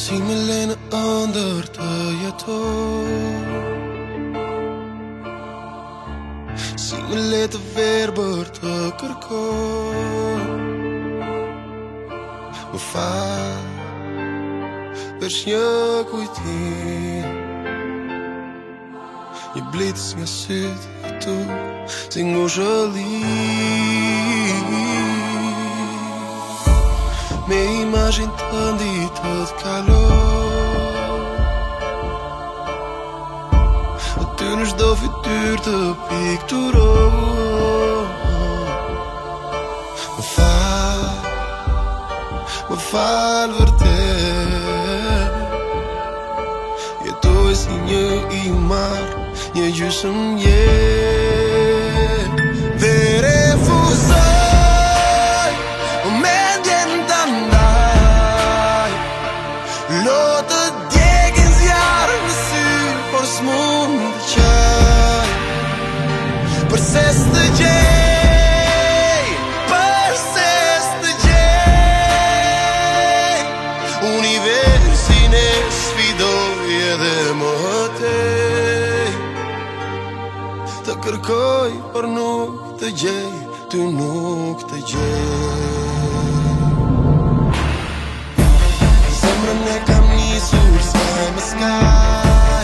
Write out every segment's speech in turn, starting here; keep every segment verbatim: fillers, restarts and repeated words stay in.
Si me le në ëndër të jetoj, si me le të verbër të kërkoj. Më fal për një kujtim, një blitës nga sytë e tu, si ngushëllim. Me imazhin të nditë të kaloj, aty në çdo fytyrë të pikturoj. Më fal, më fal vërtet, jetoj si një imar, një gjysëm jetë. Dhe refuzoj mendjen të ndaj, lotë djegin zjarë në sy, por s'mund të qaj. Përse s'të gjej, përse s'të gjej, universin e sfidoj edhe më tej. Të kërkoj, por nuk të gjej, ty nuk të gjej. Zemrën e kam nisur s'ka më skaj,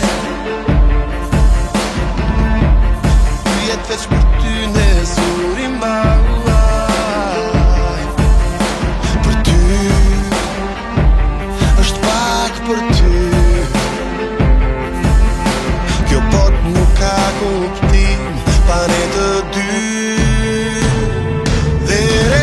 pyet veç për ty në zuri mbaj. Për ty, është pak për ty, kjo bot nuk ka kuptim pa ne të dy. Dhe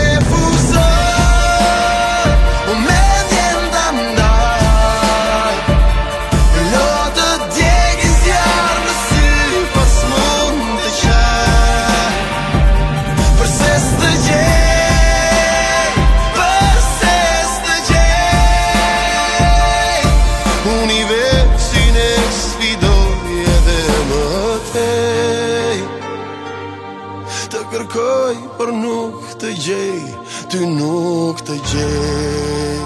refuzoj mendjen të ndaj, lotë djegin zjarë në sy, por s'mund të qaj. Përse s'të gjej, përse s'të gjej, universin e sfidoj edhe më tej. Të kërkoj, por nuk të gjej, ty nuk të gjej.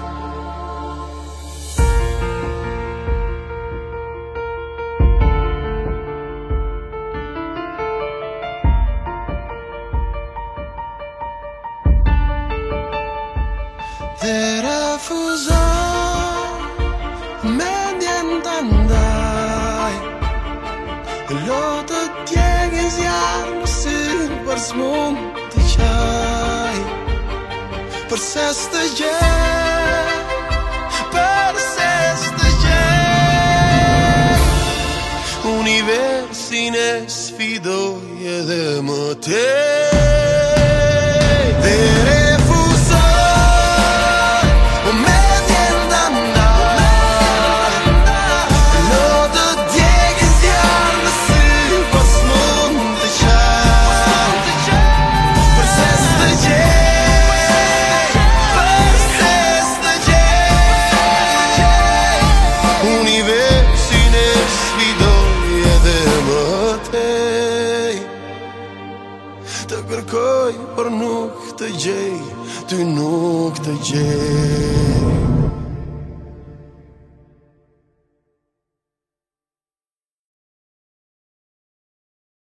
Dhe refuzoj mendjen të ndaj, lotë djegin zjarë në sy, por s'mund të qaj. Përse s'të gjej, përse s'të gjej, universin e sfidoj edhe më tej. Dhe refuzoj mendjen të ndaj, lotë djegin zjarë në sy, por s'mund të qaj. Përse s'të gjej, përse s'të gjej, universin e sfidoj edhe më tej. Të kërkoj, por nuk të gjej, ty nuk të gjej.